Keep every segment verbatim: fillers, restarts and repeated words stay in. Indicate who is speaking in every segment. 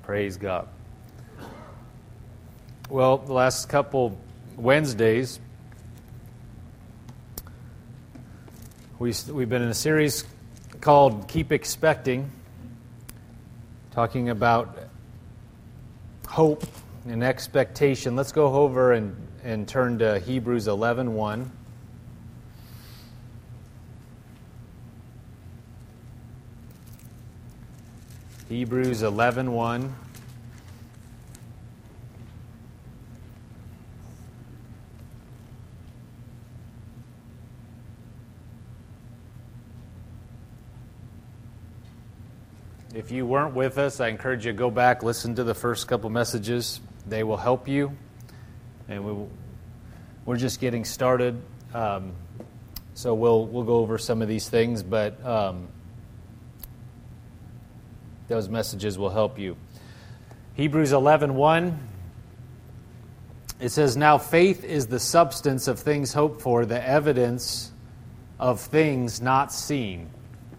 Speaker 1: Praise God. Well, the last couple Wednesdays, we, we've been in a series called Keep Expecting, talking about hope and expectation. Let's go over and, and turn to Hebrews eleven one. Hebrews eleven one. If you weren't with us, I encourage you to go back, listen to the first couple messages. They will help you. And we will, we're just getting started. Um, so we'll we'll go over some of these things, but um, those messages will help you. Hebrews eleven one. It says, "Now faith is the substance of things hoped for, the evidence of things not seen."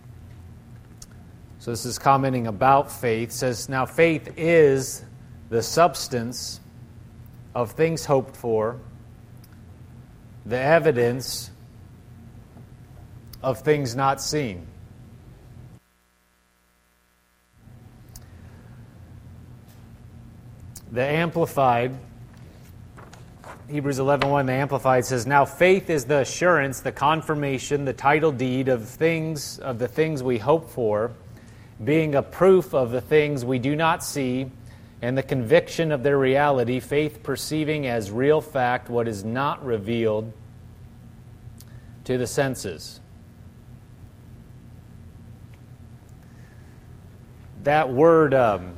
Speaker 1: So this is commenting about faith. It says, now faith is the substance of things hoped for, the evidence of things not seen. The Amplified, Hebrews eleven one, the Amplified says, "Now faith is the assurance, the confirmation, the title deed of things, of the things we hope for, being a proof of the things we do not see, and the conviction of their reality, faith perceiving as real fact what is not revealed to the senses." That word, um,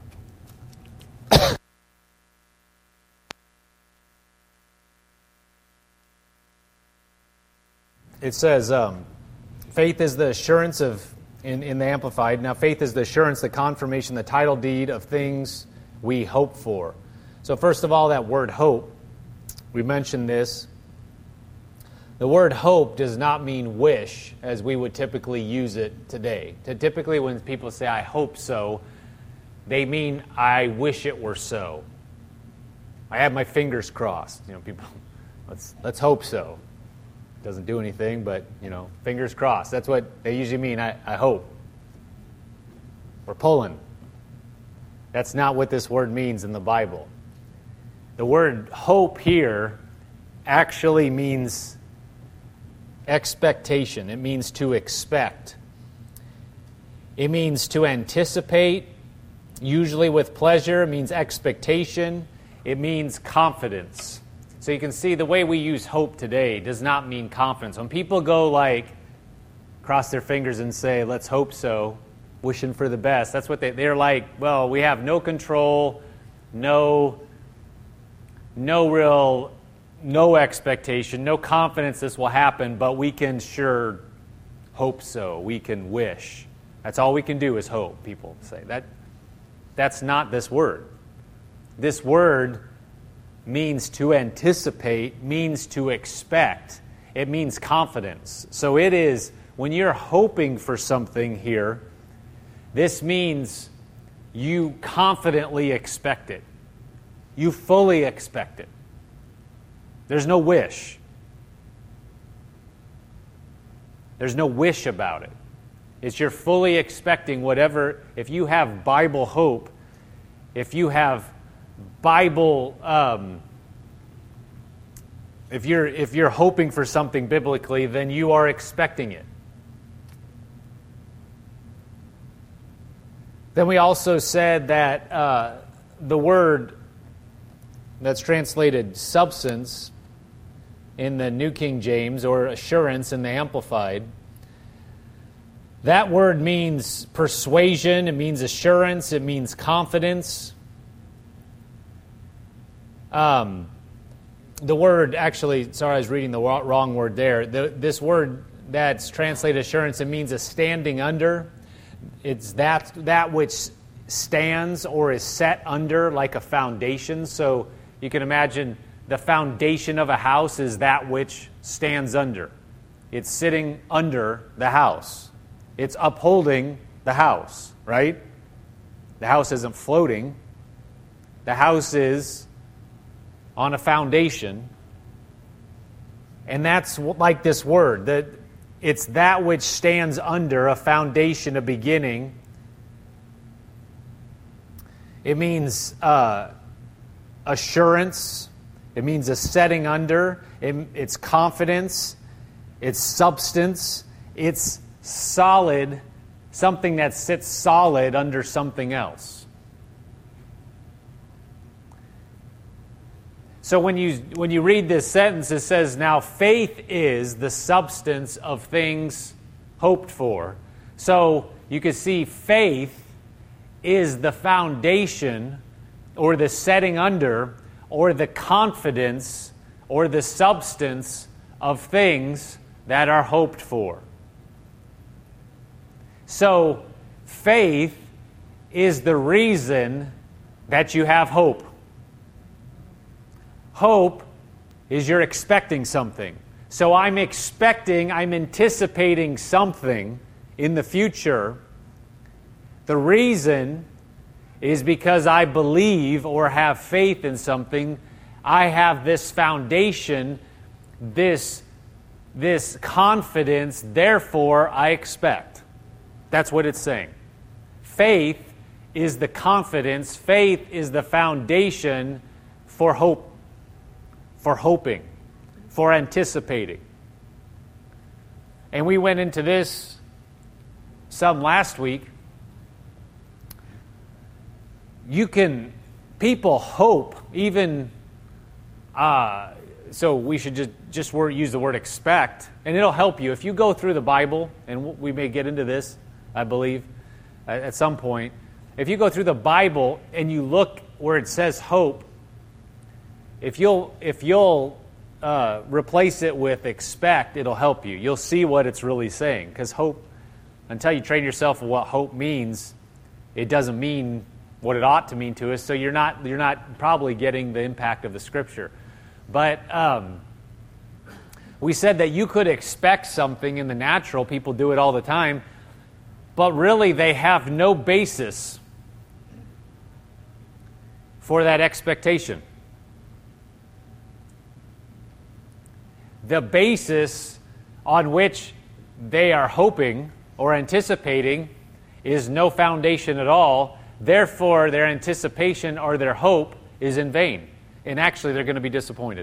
Speaker 1: it says, um, faith is the assurance of In, in the Amplified. Now, faith is the assurance, the confirmation, the title deed of things we hope for. So first of all, that word hope, we mentioned this. The word hope does not mean wish, as we would typically use it today. Typically, when people say, "I hope so," they mean, "I wish it were so. I have my fingers crossed." You know, people, let's let's hope so. Doesn't do anything, but, you know, fingers crossed. That's what they usually mean, I, I hope. We're pulling. That's not what this word means in the Bible. The word hope here actually means expectation. It means to expect. It means to anticipate, usually with pleasure. It means expectation. It means confidence. So you can see the way we use hope today does not mean confidence. When people go like, cross their fingers and say, "Let's hope so," wishing for the best, that's what they, they're like, well, we have no control, no, no real, no expectation, no confidence this will happen, but we can sure hope so. We can wish. That's all we can do is hope, people say. That, that's not this word. This word means to anticipate, means to expect. It means confidence. So it is, when you're hoping for something here, this means you confidently expect it. You fully expect it. There's no wish. There's no wish about it. It's you're fully expecting whatever. If you have Bible hope, if you have Bible, um, if you're if you're hoping for something biblically, then you are expecting it. Then we also said that uh, the word that's translated substance in the New King James, or assurance in the Amplified, that word means persuasion, it means assurance, it means confidence. Um, the word, actually, sorry, I was reading the wrong word there. The, this word that's translated assurance, it means a standing under. It's that that which stands or is set under like a foundation. So you can imagine the foundation of a house is that which stands under. It's sitting under the house. It's upholding the house, right? The house isn't floating. The house is on a foundation. And that's like this word, that it's that which stands under a foundation, a beginning. It means uh, assurance. It means a setting under. It, it's confidence. It's substance. It's solid, something that sits solid under something else. So when you when you read this sentence, it says, now faith is the substance of things hoped for. So you can see faith is the foundation or the setting under or the confidence or the substance of things that are hoped for. So faith is the reason that you have hope. Hope is you're expecting something. So I'm expecting, I'm anticipating something in the future. The reason is because I believe or have faith in something. I have this foundation, this, this confidence, therefore I expect. That's what it's saying. Faith is the confidence, faith is the foundation for hope. For hoping, for anticipating. And we went into this some last week. You can, people hope, even, uh, so we should just, just word, use the word expect, and it'll help you. If you go through the Bible, and we may get into this, I believe, at some point. If you go through the Bible and you look where it says hope, If you'll if you'll uh, replace it with expect, it'll help you. You'll see what it's really saying. Because hope, until you train yourself with what hope means, it doesn't mean what it ought to mean to us. So you're not you're not probably getting the impact of the Scripture. But um, we said that you could expect something in the natural. People do it all the time, but really they have no basis for that expectation. The basis on which they are hoping or anticipating is no foundation at all. Therefore, their anticipation or their hope is in vain. And actually, they're going to be disappointed.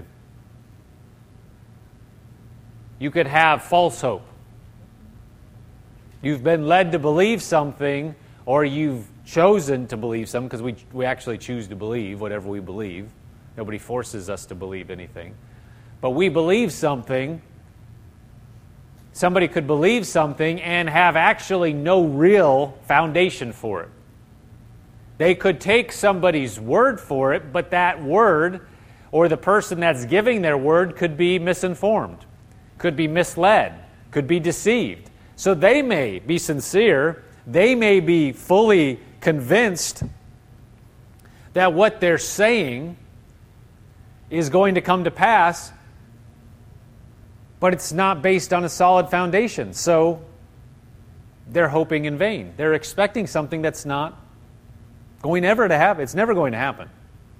Speaker 1: You could have false hope. You've been led to believe something, or you've chosen to believe something, because we, we actually choose to believe whatever we believe. Nobody forces us to believe anything. But we believe something. Somebody could believe something and have actually no real foundation for it. They could take somebody's word for it, but that word, or the person that's giving their word, could be misinformed, could be misled, could be deceived. So they may be sincere, they may be fully convinced that what they're saying is going to come to pass, but it's not based on a solid foundation. So they're hoping in vain. They're expecting something that's not going ever to happen. It's never going to happen.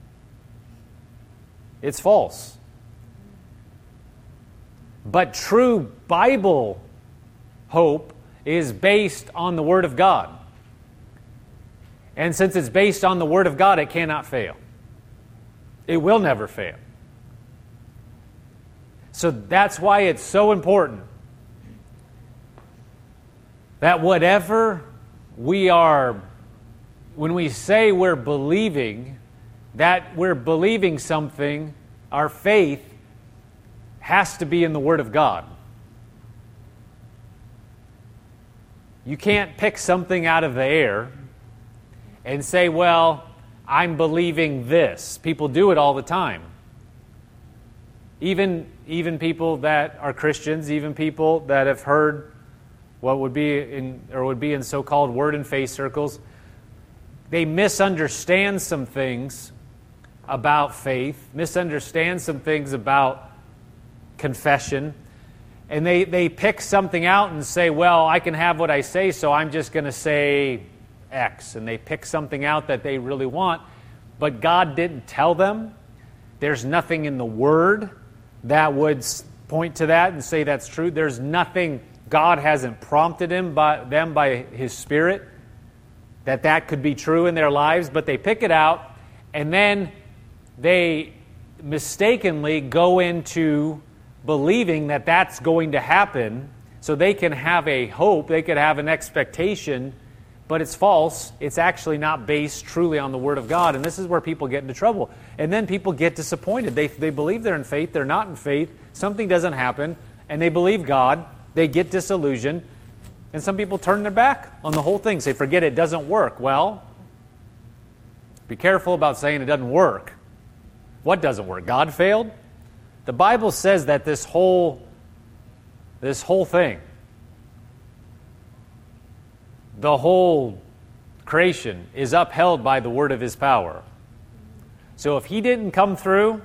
Speaker 1: It's false. But true Bible hope is based on the Word of God. And since it's based on the Word of God, it cannot fail. It will never fail. So that's why it's so important that whatever we are, when we say we're believing, that we're believing something, our faith has to be in the Word of God. You can't pick something out of the air and say, well, I'm believing this. People do it all the time. Even, even people that are Christians, even people that have heard what would be in or would be in so-called word and faith circles, they misunderstand some things about faith, misunderstand some things about confession, and they, they pick something out and say, well, I can have what I say, so I'm just going to say X, and they pick something out that they really want, but God didn't tell them. There's nothing in the Word that would point to that and say that's true. There's nothing, God hasn't prompted him by, them by His Spirit that that could be true in their lives, but they pick it out, and then they mistakenly go into believing that that's going to happen, so they can have a hope, they could have an expectation, but it's false. It's actually not based truly on the Word of God, and this is where people get into trouble. And then people get disappointed. They, they believe they're in faith, they're not in faith, something doesn't happen, and they believe God, they get disillusioned, and some people turn their back on the whole thing, say, forget it, it doesn't work. Well, be careful about saying it doesn't work. What doesn't work? God failed? The Bible says that this whole, this whole thing, the whole creation is upheld by the word of His power. So if He didn't come through,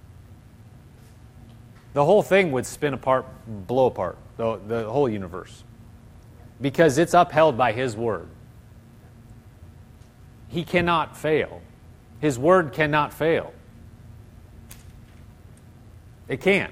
Speaker 1: the whole thing would spin apart, blow apart, the, the whole universe. Because it's upheld by His word. He cannot fail. His word cannot fail. It can't.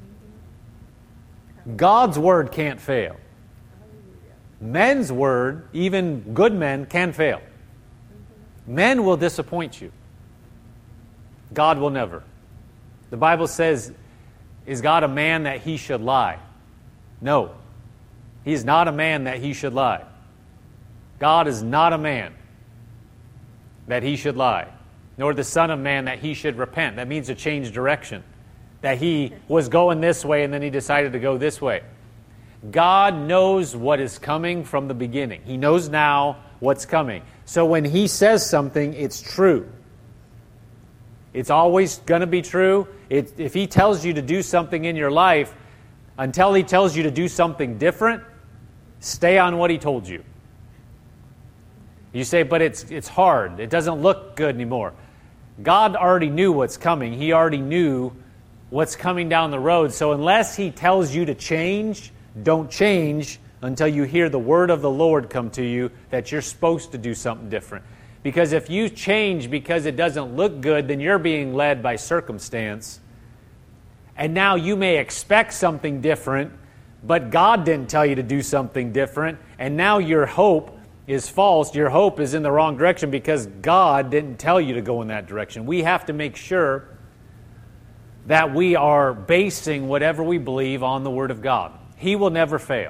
Speaker 1: God's word can't fail. Men's word, even good men, can fail. Men will disappoint you. God will never. The Bible says, is God a man that He should lie? No. He is not a man that He should lie. God is not a man that He should lie, nor the Son of Man that He should repent. That means to change direction. That He was going this way and then He decided to go this way. God knows what is coming from the beginning. He knows now what's coming. So when He says something, it's true. It's always going to be true. It, if He tells you to do something in your life, until He tells you to do something different, stay on what He told you. You say, but it's it's hard. It doesn't look good anymore. God already knew what's coming. He already knew what's coming down the road. So unless He tells you to change, don't change until you hear the word of the Lord come to you that you're supposed to do something different. Because if you change because it doesn't look good, then you're being led by circumstance. And now you may expect something different, but God didn't tell you to do something different. And now your hope is false. Your hope is in the wrong direction because God didn't tell you to go in that direction. We have to make sure that we are basing whatever we believe on the Word of God. He will never fail.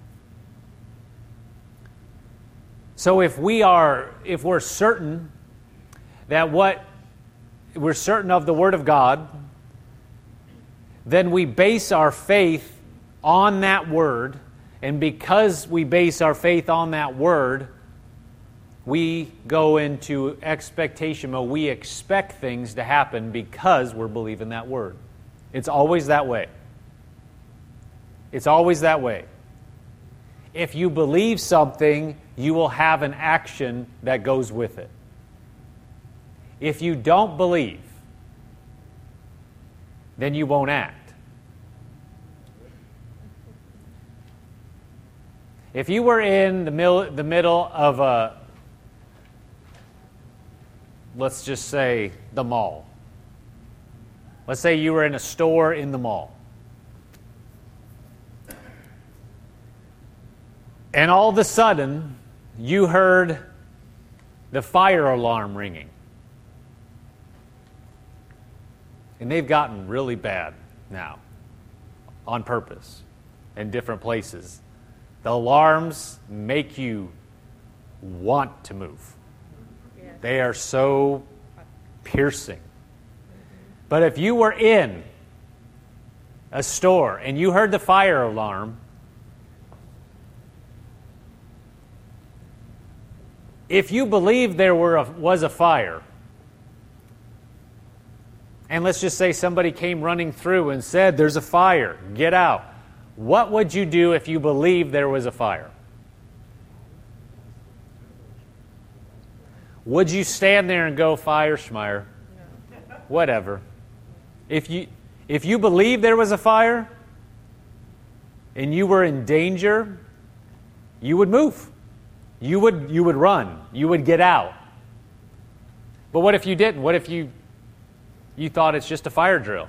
Speaker 1: So if we are, if we're certain that what, we're certain of the Word of God, then we base our faith on that Word, and because we base our faith on that Word, we go into expectation mode. We expect things to happen because we're believing that Word. It's always that way. It's always that way. If you believe something, you will have an action that goes with it. If you don't believe, then you won't act. If you were in the, mil- the middle of a, let's just say, the mall. Let's say you were in a store in the mall. And all of a sudden, you heard the fire alarm ringing. And they've gotten really bad now, on purpose, in different places. The alarms make you want to move. Yeah. They are so piercing. But if you were in a store and you heard the fire alarm, if you believed there were a, was a fire, and let's just say somebody came running through and said, there's a fire, get out. What would you do if you believed there was a fire? Would you stand there and go, fire, schmire? No. Whatever. If you, if you believed there was a fire and you were in danger, you would move. you would you would run. You would get out. But what if you didn't? What if you you thought it's just a fire drill?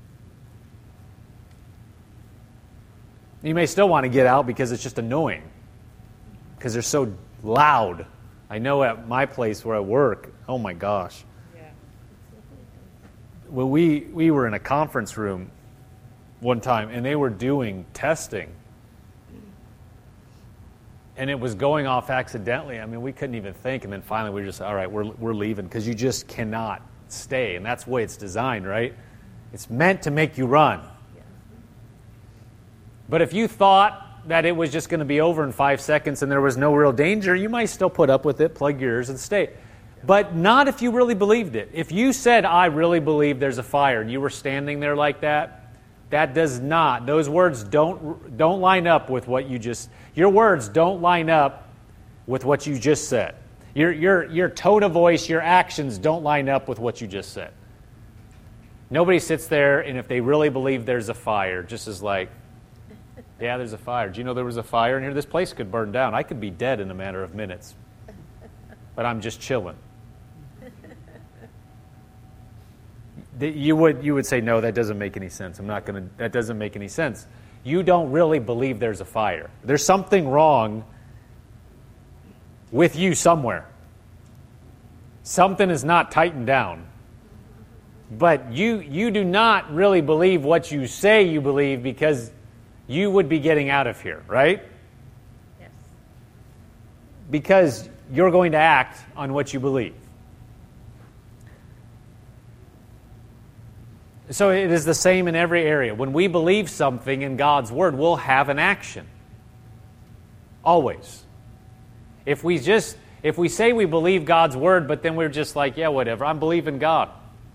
Speaker 1: You may still want to get out because it's just annoying. Because they're so loud. I know at my place where I work, oh my gosh. Yeah. Well, we, we were in a conference room one time, and they were doing testing. And it was going off accidentally. I mean, we couldn't even think. And then finally we were just, all right, we're, we're leaving. Because you just cannot stay. And that's the way it's designed, right? It's meant to make you run. But if you thought that it was just going to be over in five seconds and there was no real danger, you might still put up with it, plug your ears, and stay. But not if you really believed it. If you said, I really believe there's a fire, and you were standing there like that, that does not, those words don't don't line up with what you just, your words don't line up with what you just said. Your, your, your tone of voice, your actions don't line up with what you just said. Nobody sits there, and if they really believe there's a fire, just as like, yeah, there's a fire. Do you know there was a fire in here? This place could burn down. I could be dead in a matter of minutes. But I'm just chilling. You would you would say, no, that doesn't make any sense. I'm not going to, that doesn't make any sense. You don't really believe there's a fire. There's something wrong with you somewhere. Something is not tightened down. But you you do not really believe what you say you believe, because you would be getting out of here, right? Yes. Because you're going to act on what you believe. So it is the same in every area. When we believe something in God's Word, we'll have an action. Always. If we just, if we say we believe God's Word, but then we're just like, yeah, whatever, I'm believing God.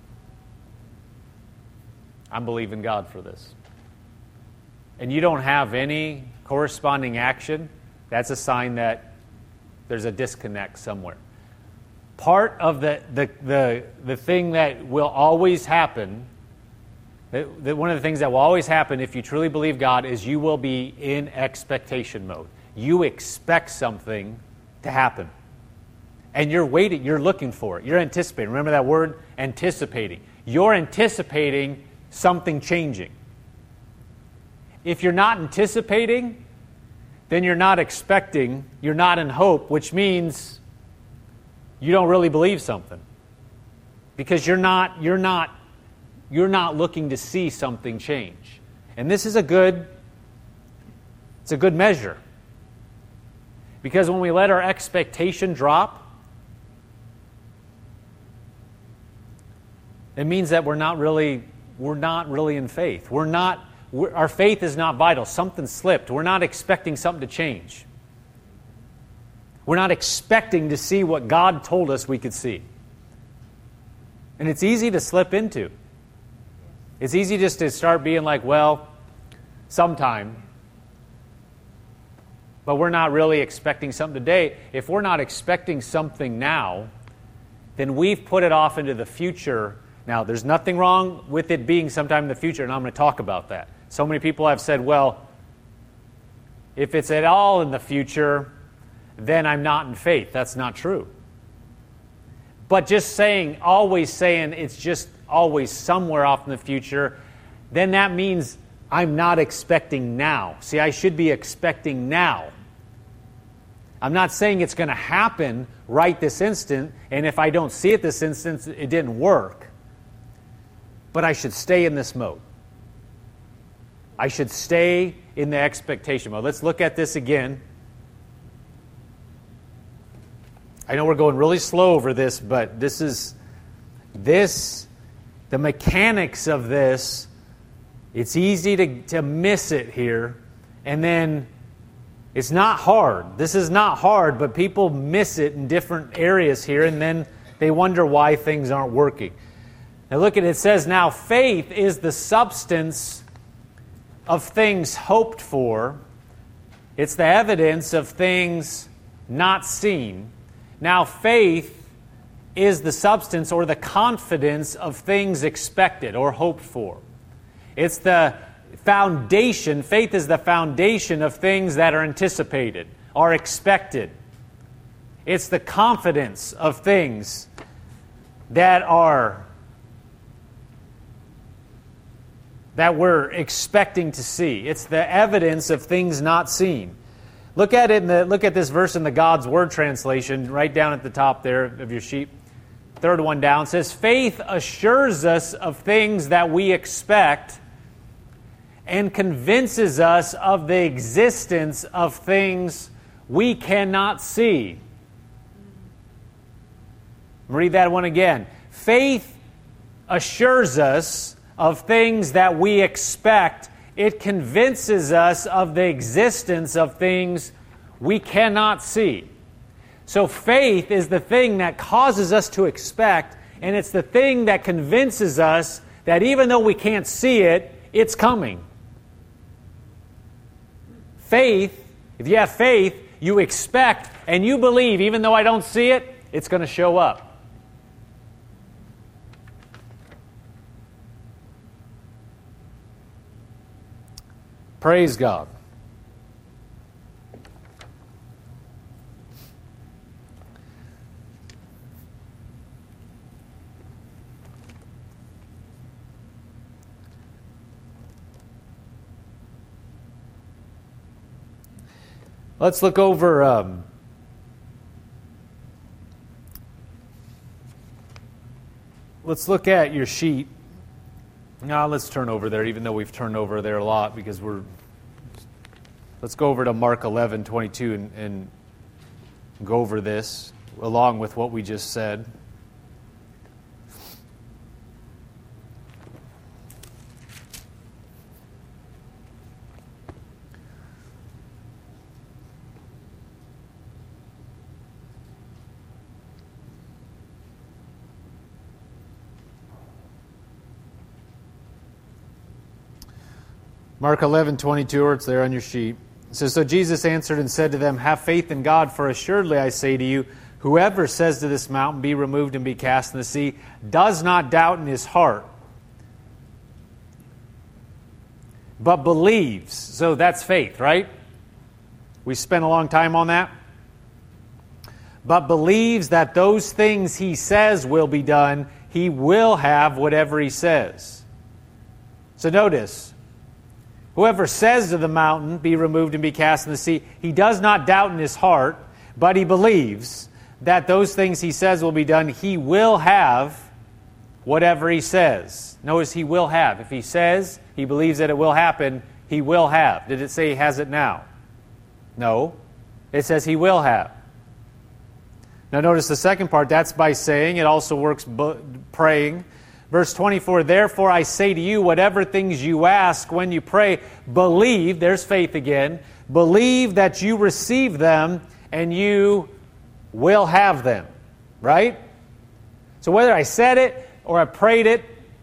Speaker 1: I'm believing God for this. And you don't have any corresponding action, that's a sign that there's a disconnect somewhere. Part of the the the, the thing that will always happen, that, that one of the things that will always happen if you truly believe God, is you will be in expectation mode. You expect something to happen. And you're waiting, you're looking for it. You're anticipating. Remember that word? Anticipating. You're anticipating something changing. If you're not anticipating, then you're not expecting, you're not in hope, which means you don't really believe something. Because you're not you're not you're not looking to see something change. And this is a good it's a good measure. Because when we let our expectation drop, it means that we're not really we're not really in faith. We're not We're, our faith is not vital. Something slipped. We're not expecting something to change. We're not expecting to see what God told us we could see. And it's easy to slip into. It's easy just to start being like, well, sometime. But we're not really expecting something today. If we're not expecting something now, then we've put it off into the future. Now, there's nothing wrong with it being sometime in the future, and I'm going to talk about that. So many people have said, well, if it's at all in the future, then I'm not in faith. That's not true. But just saying, always saying it's just always somewhere off in the future, then that means I'm not expecting now. See, I should be expecting now. I'm not saying it's going to happen right this instant, and if I don't see it this instant, it didn't work. But I should stay in this mode. I should stay in the expectation mode. Let's look at this again. I know we're going really slow over this, but this is, this, the mechanics of this, it's easy to, to miss it here. And then it's not hard. This is not hard, but people miss it in different areas here, and then they wonder why things aren't working. Now look at it, it says, now faith is the substance of things hoped for. It's the evidence of things not seen. Now faith is the substance or the confidence of things expected or hoped for. It's the foundation, faith is the foundation of things that are anticipated, are expected. It's the confidence of things that are that we're expecting to see. It's the evidence of things not seen. Look at it in the look at this verse in the God's Word translation, right down at the top there of your sheet. Third one down, it says, faith assures us of things that we expect and convinces us of the existence of things we cannot see. Read that one again. Faith assures us of things that we expect. It convinces us of the existence of things we cannot see. So faith is the thing that causes us to expect, and it's the thing that convinces us that even though we can't see it, it's coming. Faith, if you have faith, you expect and you believe, even though I don't see it, it's going to show up. Praise God. Let's look over um, let's look at your sheet. Now let's turn over there, even though we've turned over there a lot, because we're let's go over to Mark eleven twenty-two and, and go over this along with what we just said. Mark eleven twenty-two, or it's there on your sheet. It says, so Jesus answered and said to them, have faith in God, for assuredly I say to you, whoever says to this mountain, be removed and be cast in the sea, does not doubt in his heart, but believes. So that's faith, right? We spent a long time on that. But believes that those things he says will be done, he will have whatever he says. So notice, whoever says to the mountain, be removed and be cast in the sea, he does not doubt in his heart, but he believes that those things he says will be done. He will have whatever he says. Notice he will have. If he says he believes that it will happen, he will have. Did it say he has it now? No. It says he will have. Now notice the second part. That's by saying. It also works bu- praying. Verse twenty-four, therefore I say to you, whatever things you ask when you pray, believe, there's faith again, believe that you receive them and you will have them. Right? So whether I said it or I prayed it,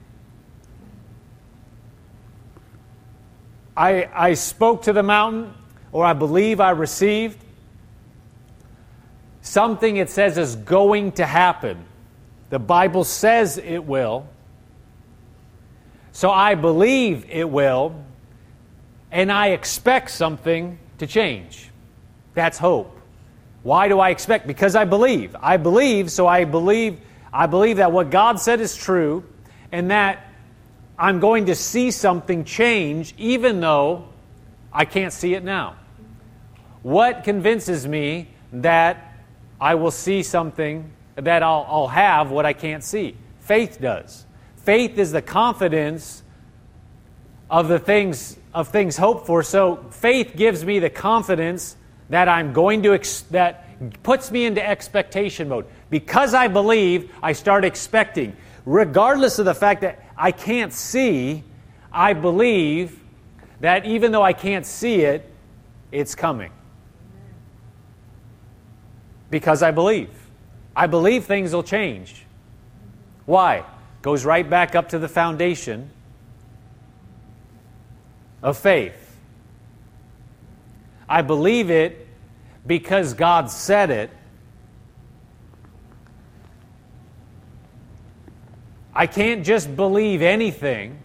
Speaker 1: I, I spoke to the mountain or I believe I received, something it says is going to happen. The Bible says it will. So I believe it will, and I expect something to change. That's hope. Why do I expect? Because I believe. I believe, so I believe I believe that what God said is true, and that I'm going to see something change even though I can't see it now. What convinces me that I will see something, that I'll, I'll have what I can't see? Faith does. Faith is the confidence of the things of things hoped for. So faith gives me the confidence that I'm going to ex- that puts me into expectation mode. Because I believe, I start expecting. Regardless of the fact that I can't see, I believe that even though I can't see it, it's coming. Because I believe. I believe things will change. Why? Goes right back up to the foundation of faith. I believe it because God said it. I can't just believe anything.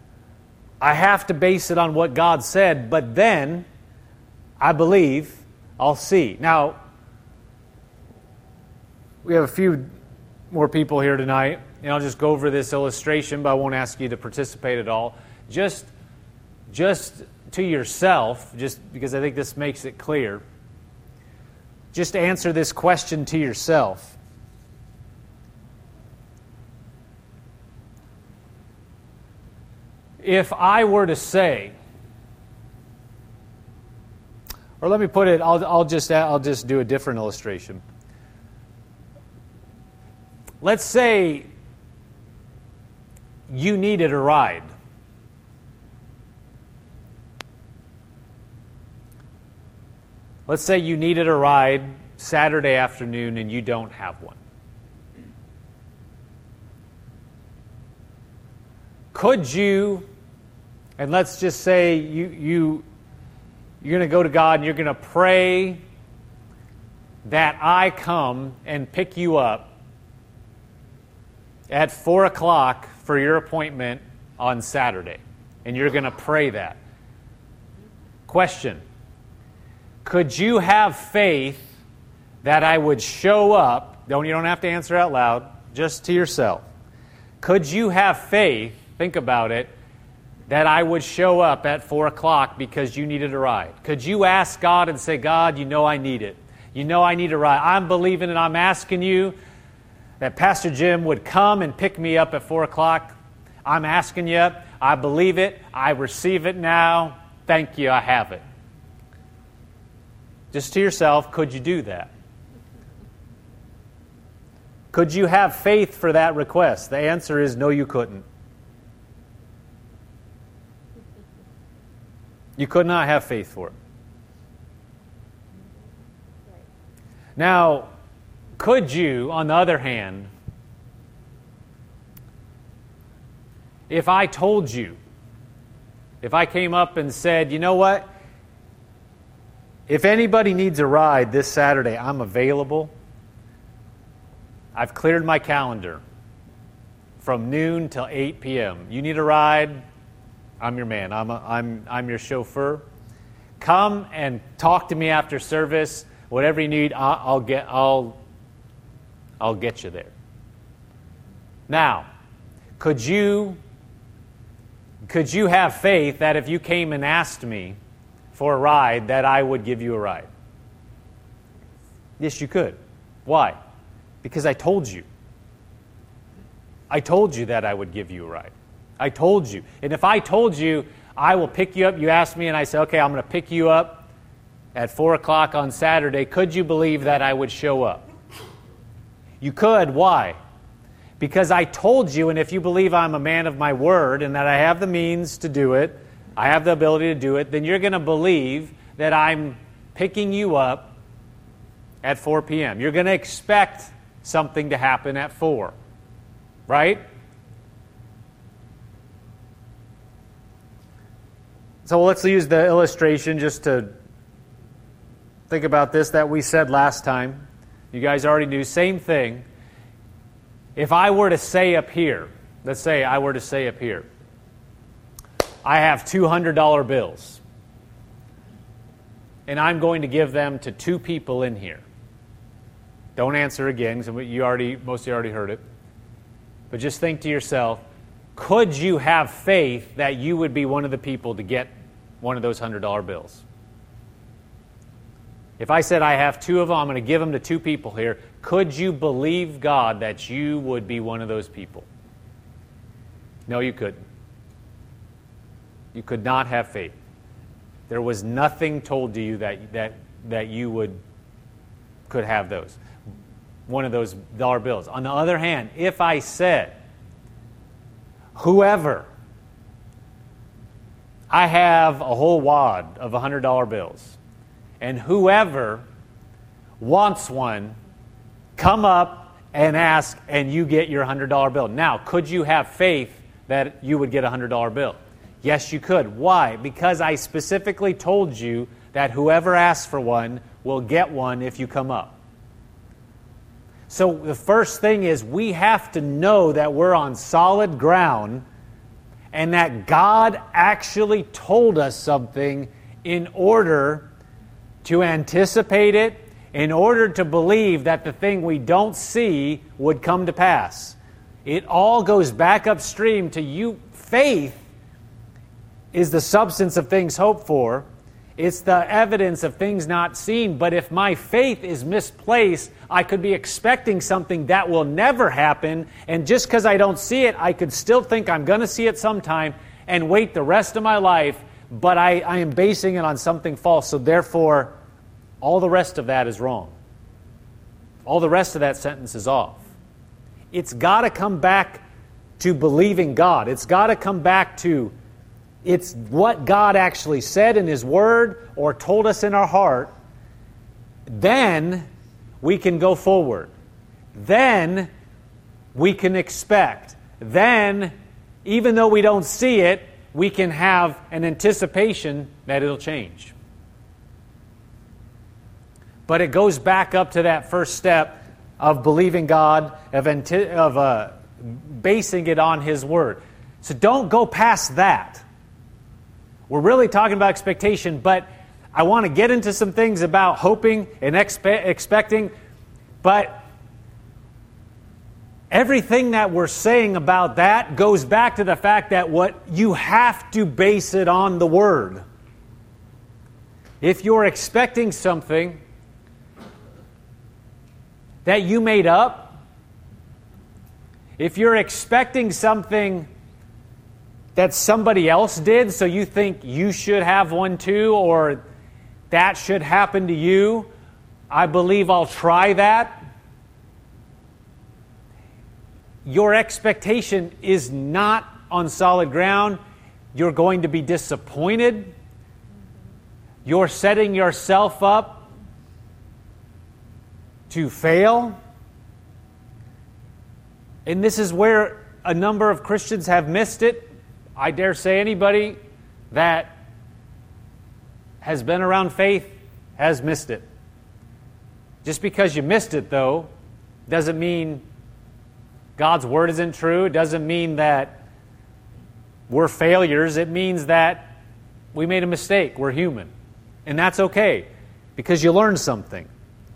Speaker 1: I have to base it on what God said, but then I believe I'll see. Now, we have a few more people here tonight, and I'll just go over this illustration, but I won't ask you to participate at all. Just, just to yourself, just because I think this makes it clear, just answer this question to yourself. If I were to say, or let me put it, I'll, I'll just I'll just do a different illustration. Let's say you needed a ride. Let's say you needed a ride Saturday afternoon and you don't have one. Could you, and let's just say you, you, you're going to go to God and you're going to pray that I come and pick you up at four o'clock for your appointment on Saturday. And you're going to pray that. Question. Could you have faith that I would show up? Don't, you don't have to answer out loud, just to yourself. Could you have faith, think about it, that I would show up at four o'clock because you needed a ride? Could you ask God and say, God, you know I need it. You know I need a ride. I'm believing and I'm asking you that Pastor Jim would come and pick me up at four o'clock. I'm asking you. I believe it. I receive it now. Thank you. I have it. Just to yourself, could you do that? Could you have faith for that request? The answer is no, you couldn't. You could not have faith for it. Now, could you, on the other hand, if I told you, if I came up and said, you know what? If anybody needs a ride this Saturday, I'm available. I've cleared my calendar from noon till eight p.m. You need a ride? I'm your man. I'm, a, I'm, I'm your chauffeur. Come and talk to me after service. Whatever you need, I'll, I'll get. I'll. I'll get you there. Now, could you? Could you have faith that if you came and asked me for a ride, that I would give you a ride? Yes, you could. Why? Because I told you. I told you that I would give you a ride. I told you. And if I told you, I will pick you up, you asked me, and I said, okay, I'm going to pick you up at four o'clock on Saturday, could you believe that I would show up? You could. Why? Because I told you, and if you believe I'm a man of my word and that I have the means to do it, I have the ability to do it, then you're going to believe that I'm picking you up at four p.m. You're going to expect something to happen at four, right? So let's use the illustration just to think about this that we said last time. You guys already knew. Same thing. If I were to say up here, let's say I were to say up here, I have two hundred dollar bills, and I'm going to give them to two people in here. Don't answer again, because you already, most of you already heard it. But just think to yourself, could you have faith that you would be one of the people to get one of those one hundred dollar bills? If I said I have two of them, I'm going to give them to two people here, could you believe God that you would be one of those people? No, you couldn't. You could not have faith. There was nothing told to you that that that you would could have those. One of those dollar bills. On the other hand, if I said, whoever, I have a whole wad of one hundred dollar bills, and whoever wants one, come up and ask, and you get your one hundred dollar bill. Now, could you have faith that you would get a one hundred dollar bill? Yes, you could. Why? Because I specifically told you that whoever asks for one will get one if you come up. So the first thing is we have to know that we're on solid ground and that God actually told us something in order to anticipate it, in order to believe that the thing we don't see would come to pass. It all goes back upstream to you. Faith is the substance of things hoped for. It's the evidence of things not seen. But if my faith is misplaced, I could be expecting something that will never happen. And just because I don't see it, I could still think I'm going to see it sometime and wait the rest of my life. But I, I am basing it on something false. So therefore, all the rest of that is wrong. All the rest of that sentence is off. It's got to come back to believing God. It's got to come back to it's what God actually said in His Word or told us in our heart. Then we can go forward. Then we can expect. Then, even though we don't see it, we can have an anticipation that it'll change. But it goes back up to that first step of believing God, of, anti- of uh, basing it on His Word. So don't go past that. We're really talking about expectation, but I want to get into some things about hoping and expe- expecting. But everything that we're saying about that goes back to the fact that what you have to base it on the Word. If you're expecting something that you made up, if you're expecting something that somebody else did, so you think you should have one too, or that should happen to you, I believe I'll try that. Your expectation is not on solid ground. You're going to be disappointed. You're setting yourself up to fail. And this is where a number of Christians have missed it. I dare say anybody that has been around faith has missed it. Just because you missed it, though, doesn't mean God's Word isn't true. It doesn't mean that we're failures. It means that we made a mistake. We're human. And that's okay, because you learned something.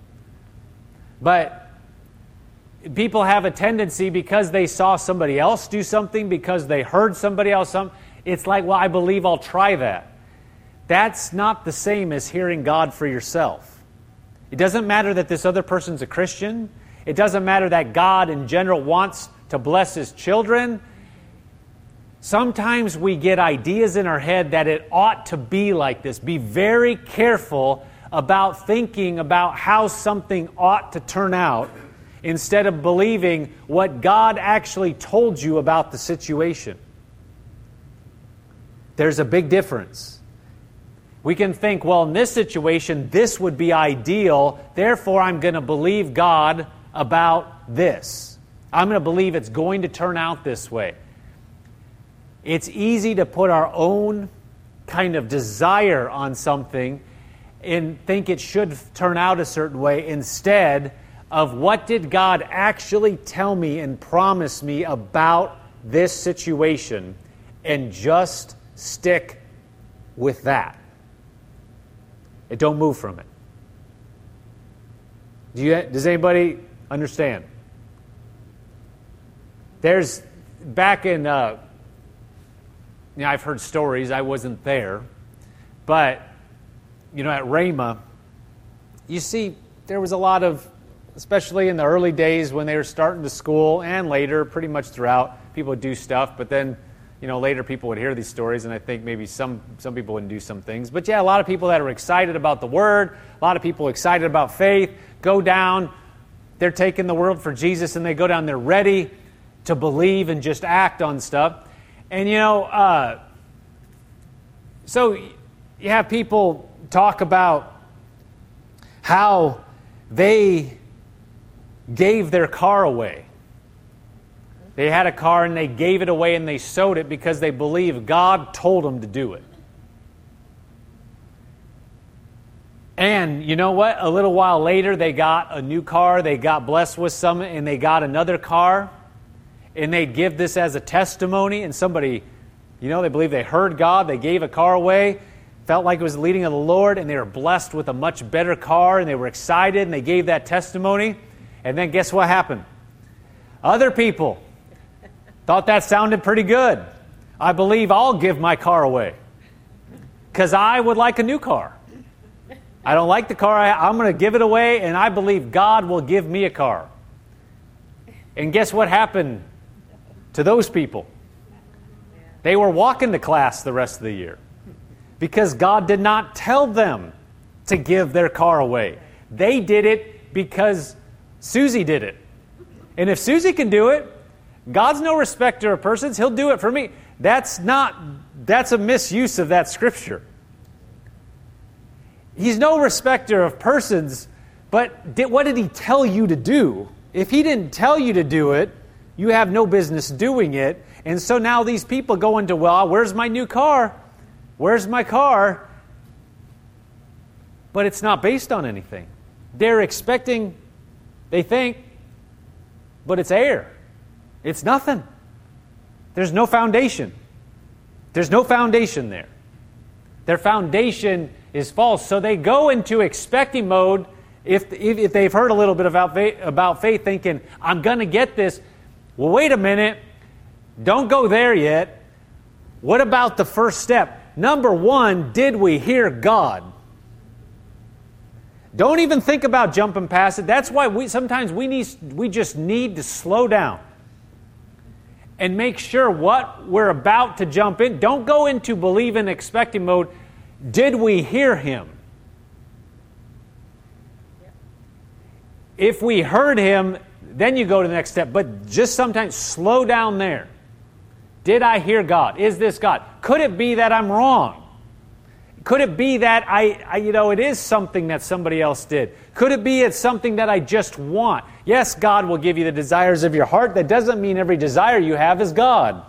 Speaker 1: But people have a tendency, because they saw somebody else do something, because they heard somebody else something, it's like, well, I believe I'll try that. That's not the same as hearing God for yourself. It doesn't matter that this other person's a Christian. It doesn't matter that God in general wants to bless His children. Sometimes we get ideas in our head that it ought to be like this. Be very careful about thinking about how something ought to turn out instead of believing what God actually told you about the situation. There's a big difference. We can think, well, in this situation, this would be ideal, therefore I'm going to believe God about this. I'm going to believe it's going to turn out this way. It's easy to put our own kind of desire on something and think it should turn out a certain way instead of what did God actually tell me and promise me about this situation, and just stick with that. And don't move from it. Do you, does anybody understand? There's, back in, uh, you know, I've heard stories, I wasn't there, but you know, at Rhema, you see, there was a lot of, especially in the early days when they were starting to school and later, pretty much throughout, people would do stuff, but then, you know, later people would hear these stories, and I think maybe some, some people wouldn't do some things. But yeah, a lot of people that are excited about the Word, a lot of people excited about faith, go down, they're taking the world for Jesus, and they go down, they're ready to believe and just act on stuff. And, you know, uh, so you have people talk about how they gave their car away. They had a car and they gave it away and they sold it because they believed God told them to do it. And you know what? A little while later, they got a new car. They got blessed with some, and they got another car. And they'd give this as a testimony. And somebody, you know, they believe they heard God. They gave a car away. felt like it was the leading of the Lord, and they were blessed with a much better car, and they were excited, and they gave that testimony. And then guess what happened? Other people thought that sounded pretty good. I believe I'll give my car away because I would like a new car. I don't like the car. I, I'm going to give it away, and I believe God will give me a car. And guess what happened to those people? They were walking to class the rest of the year because God did not tell them to give their car away. They did it because Susie did it. And if Susie can do it, God's no respecter of persons. He'll do it for me. That's not, that's a misuse of that scripture. He's no respecter of persons, but did, what did he tell you to do? If he didn't tell you to do it, you have no business doing it. And so now these people go into, well, where's my new car? Where's my car? But it's not based on anything. They're expecting, they think, but it's air. It's nothing. There's no foundation. There's no foundation there. Their foundation is false. So they go into expecting mode if, if, if they've heard a little bit about faith, about faith, thinking, I'm going to get this. Well, wait a minute. Don't go there yet. What about the first step? Number one, did we hear God? Don't even think about jumping past it. That's why we sometimes we need we just need to slow down and make sure what we're about to jump in. Don't go into believe and expecting mode. Did we hear Him? If we heard Him, then you go to the next step. But just sometimes slow down there. Did I hear God? Is this God? Could it be that I'm wrong? Could it be that I, I, you know, it is something that somebody else did? Could it be it's something that I just want? Yes, God will give you the desires of your heart. That doesn't mean every desire you have is God.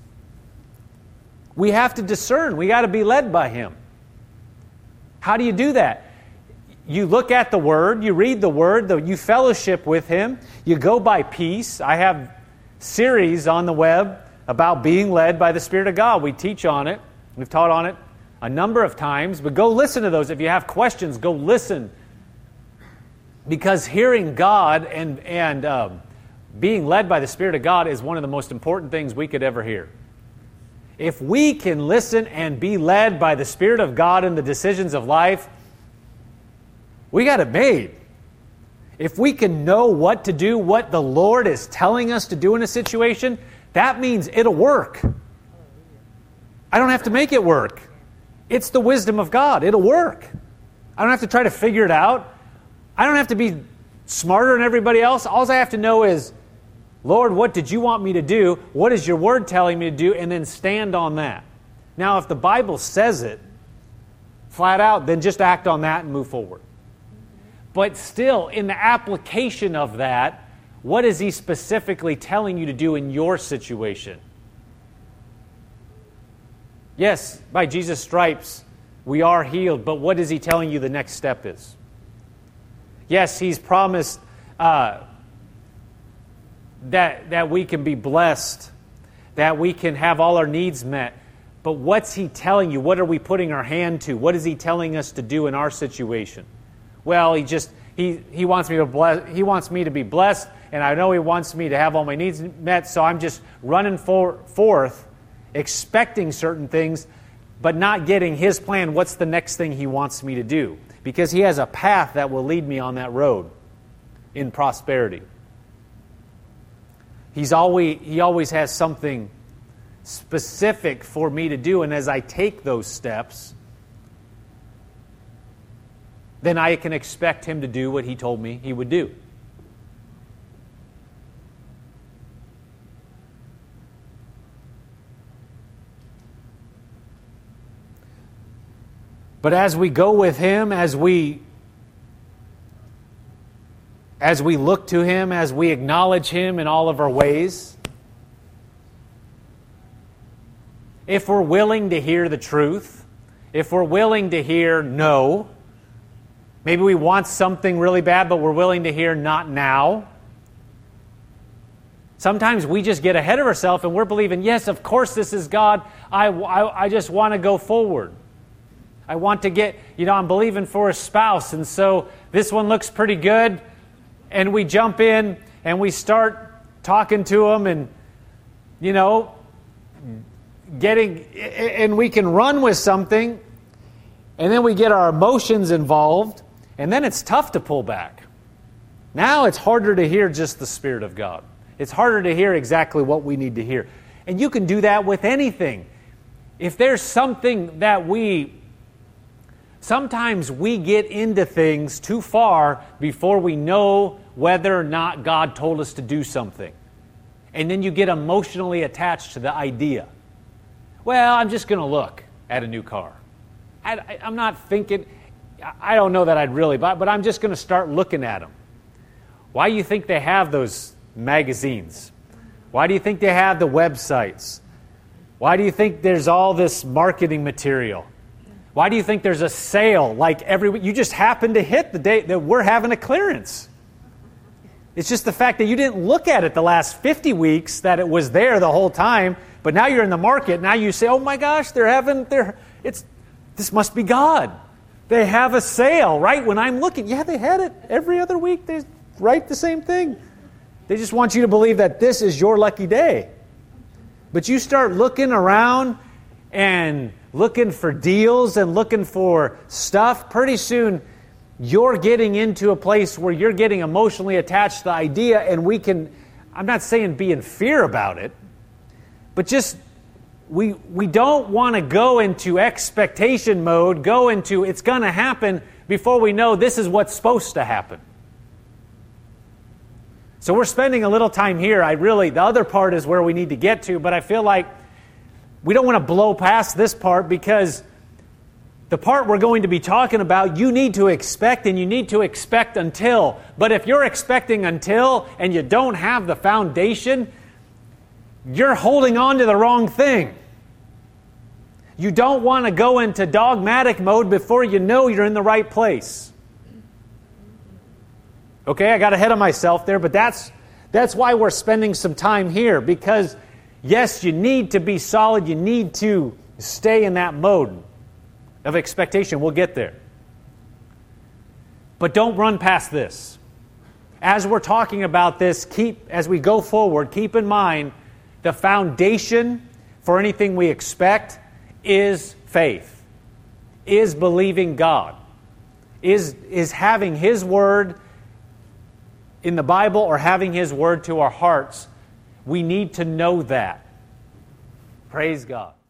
Speaker 1: We have to discern. We got to be led by Him. How do you do that? You look at the Word, you read the Word, you fellowship with Him, you go by peace. I have series on the web about being led by the Spirit of God. We teach on it. We've taught on it a number of times, but go listen to those. If you have questions, go listen. Because hearing God and, and um, being led by the Spirit of God is one of the most important things we could ever hear. If we can listen and be led by the Spirit of God in the decisions of life, we got it made. If we can know what to do, what the Lord is telling us to do in a situation, that means it'll work. I don't have to make it work. It's the wisdom of God. It'll work. I don't have to try to figure it out. I don't have to be smarter than everybody else. All I have to know is, Lord, what did you want me to do? What is your word telling me to do? And then stand on that. Now, if the Bible says it flat out, then just act on that and move forward. But still, in the application of that, what is He specifically telling you to do in your situation? Yes, by Jesus' stripes, we are healed, but what is He telling you the next step is? Yes, He's promised uh, that, that we can be blessed, that we can have all our needs met, but what's He telling you? What are we putting our hand to? What is He telling us to do in our situation? Well, He just, He, he, wants me to bless, he wants me to be blessed, and I know He wants me to have all my needs met, so I'm just running for, forth expecting certain things, but not getting His plan. What's the next thing He wants me to do? Because He has a path that will lead me on that road in prosperity. He's always, He always has something specific for me to do, and as I take those steps, then I can expect Him to do what He told me He would do. But as we go with Him, as we as we look to Him, as we acknowledge Him in all of our ways, if we're willing to hear the truth, if we're willing to hear no, maybe we want something really bad, but we're willing to hear not now. Sometimes we just get ahead of ourselves and we're believing, yes, of course this is God. I, I, I just want to go forward. I want to get, you know, I'm believing for a spouse, and so this one looks pretty good, and we jump in and we start talking to them, and, you know, getting, and we can run with something, and then we get our emotions involved, and then it's tough to pull back. Now it's harder to hear just the Spirit of God. It's harder to hear exactly what we need to hear. And you can do that with anything. If there's something that we, sometimes we get into things too far before we know whether or not God told us to do something. And then you get emotionally attached to the idea. Well, I'm just going to look at a new car. I, I, I'm not thinking, I don't know that I'd really buy, but I'm just going to start looking at them. Why do you think they have those magazines? Why do you think they have the websites? Why do you think there's all this marketing material? Why do you think there's a sale like every week? You just happen to hit the day that we're having a clearance. It's just the fact that you didn't look at it the last fifty weeks, that it was there the whole time, but now you're in the market. Now you say, oh my gosh, they're having, they're, it's, this must be God. They have a sale right when I'm looking. Yeah, they had it every other week. They write the same thing. They just want you to believe that this is your lucky day. But you start looking around and looking for deals and looking for stuff, pretty soon you're getting into a place where you're getting emotionally attached to the idea, and we can, I'm not saying be in fear about it, but just we we don't want to go into expectation mode, go into it's going to happen before we know this is what's supposed to happen. So we're spending a little time here. I really, the other part is where we need to get to, but I feel like we don't want to blow past this part, because the part we're going to be talking about, you need to expect, and you need to expect until. But if you're expecting until and you don't have the foundation, you're holding on to the wrong thing. You don't want to go into dogmatic mode before you know you're in the right place. Okay, I got ahead of myself there, but that's that's why we're spending some time here, because yes, you need to be solid, you need to stay in that mode of expectation. We'll get there. But don't run past this. As we're talking about this, keep as we go forward, keep in mind the foundation for anything we expect is faith, is believing God, is, is having His Word in the Bible or having His Word to our hearts. We need to know that. Praise God.